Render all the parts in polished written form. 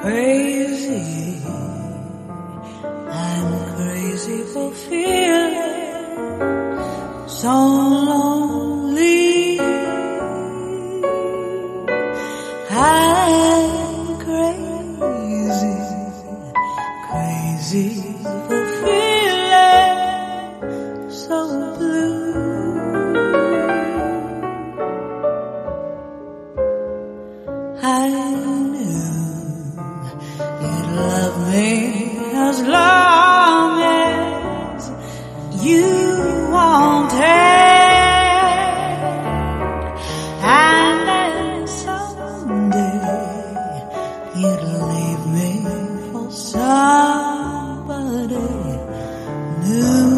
crazy. I'm crazy for feeling so lonely. I'm crazy, crazy for feeling so blue. I knew you'd love me as long as you wanted, and then someday you'd leave me for somebody new.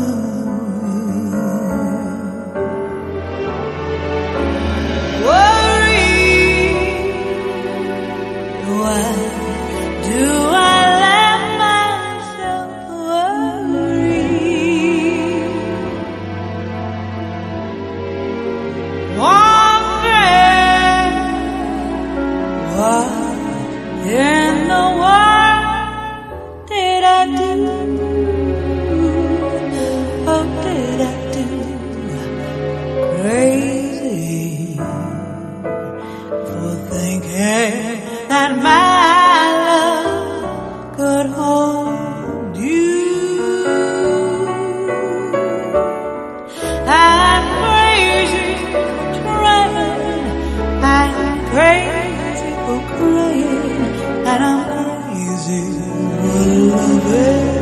Why do I let myself worry? Wondering what in the world did I do? Oh, did I do crazy for thinking that my love could hold you? I'm crazy for trying, I'm crazy for crying, and I'm crazy for loving.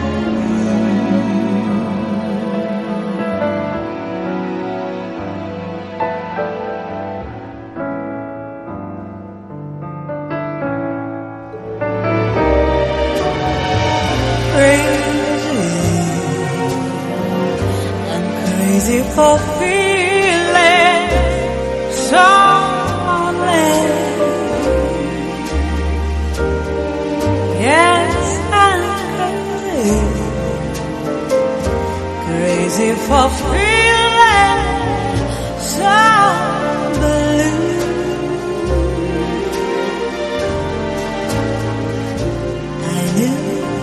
Crazy for feeling so lonely. Yes, I'm crazy for feeling so blue. I knew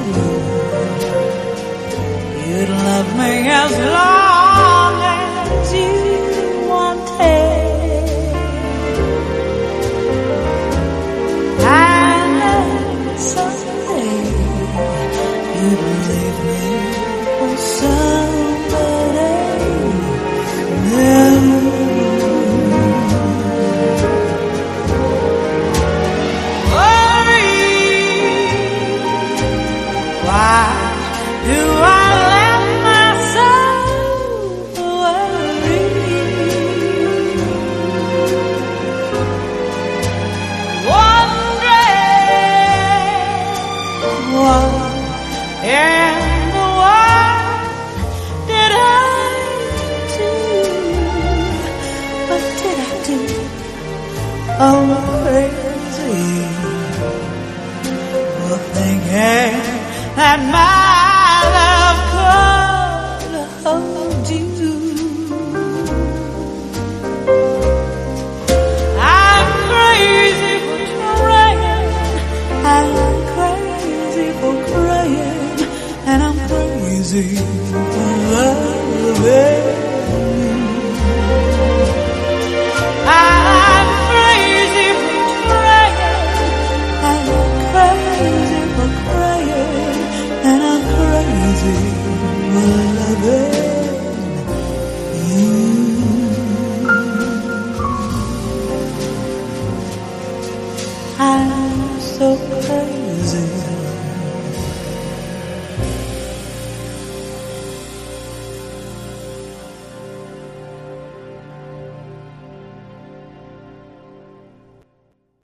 you'd love me as long as you wanted, and then someday you'd leave me for somebody new. Worry, why do I let myself worry? Wondering what in the world did I do? What did I do? Oh, crazy for thinking that my love could hold you. I'm crazy for trying, I'm crazy for crying, and I'm crazy for